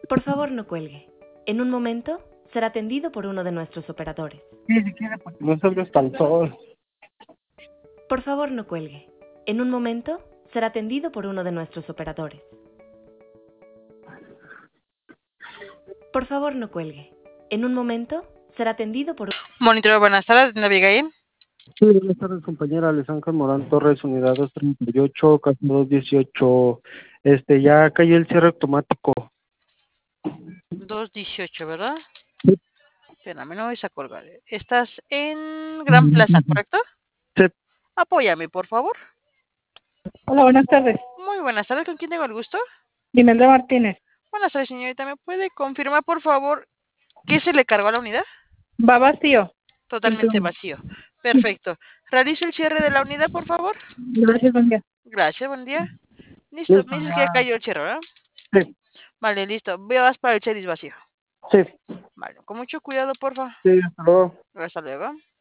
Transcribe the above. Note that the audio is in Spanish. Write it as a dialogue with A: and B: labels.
A: Por favor, no cuelgue. En un momento será atendido por uno de nuestros operadores.
B: Ni siquiera porque no salga hasta el sol.
A: Por favor, no cuelgue. En un momento será atendido por uno de nuestros operadores. Por favor, no cuelgue. En un momento será atendido por...
C: Monitor, buenas tardes, Abigail.
B: Sí, buenas tardes, compañera Alejandra Morán Torres, unidad 238, casa 218. Ya cayó el cierre automático.
C: 218, ¿verdad?
B: Sí.
C: Espérame, no vais a colgar. Estás en Gran Plaza, ¿correcto?
B: Sí.
C: Apóyame, por favor.
D: Hola, buenas tardes.
C: Muy buenas tardes, ¿con quién tengo el gusto?
D: Imelda Martínez.
C: Buenas tardes, señorita. ¿Me puede confirmar, por favor, qué se le cargó a la unidad?
D: Va vacío.
C: Totalmente vacío. Perfecto. Realice el cierre de la unidad, por favor.
D: Gracias, buen día.
C: Gracias, buen día. Listo, me dices que ya cayó el cierre, ¿verdad?
B: Sí.
C: Vale, listo. Vas para el cheris vacío.
B: Sí.
C: Vale, con mucho cuidado, porfa.
B: Sí, hasta luego.
C: Hasta luego.